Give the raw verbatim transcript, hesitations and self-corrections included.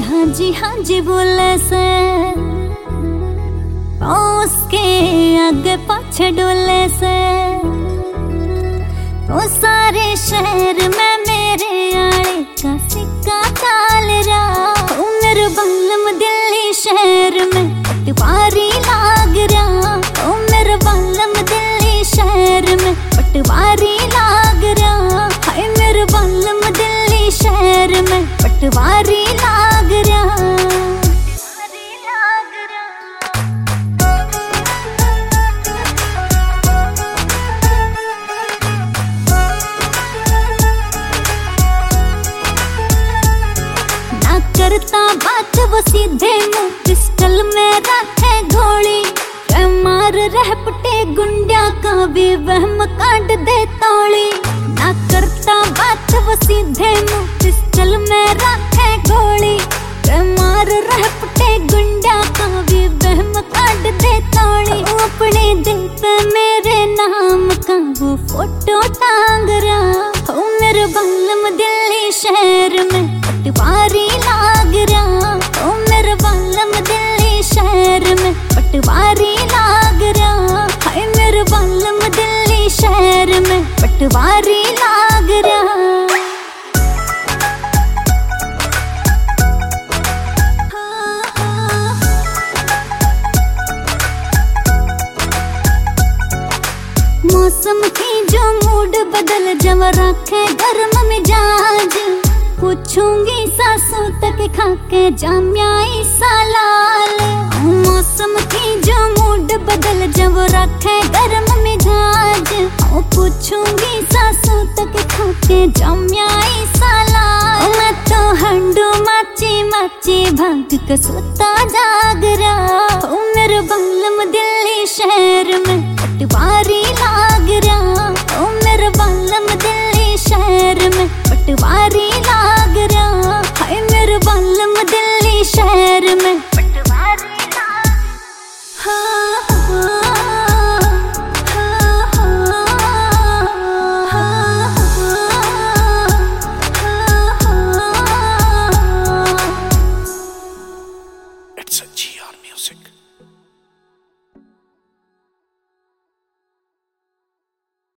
हाँ जी हाँ जी बोले से, उसके आगे पाछे डोले से, वो सारे शहर में मेरे आले का सिक्का डाल रहा। ओ मेरे बल्लम दिल्ली शहर में पटवारी लाग रहा। ओ मेरे बल्लम दिल्ली शहर में पटवारी लाग रहा। हाय मेरे बल्लम दिल्ली शहर में पटवारी लाग रहा। करता बात वो सीधे मुंह पिस्टल में रखे घोड़ी, मार रह पटे गुंडिया का भी वहम काट दे तौली। ना करता बात वो सीधे मुंह पिस्टल में रखे घोड़ी, मार रह पटे गुंडिया का भी वहम काट दे तौली। अपने दिल पे मेरे नाम का वो फोटो टांग रहा। ओ मेरे बल्लम दिल्ली शहर में पटवारी लाग रहा। ओ मेरे बल्लम दिल्ली शहर में पटवारी लाग रहा। हाय मेरे बल्लम दिल्ली शहर में पटवारी लाग रहा। मौसम की जो मूड बदल जब रखे गर्म मिजाज, पूछूंगी सासों तक खाके जामियाई सालाल। मौसम की जो मूड बदल जब रखे गर्म मिजाज, पूछूंगी सासों तक खाके जामियाई सालाल। मैं तो हंडू माची माची भाग के सोता जाग रहा। ओ मेरे बल्लम दिल्ली शहर में पटवारी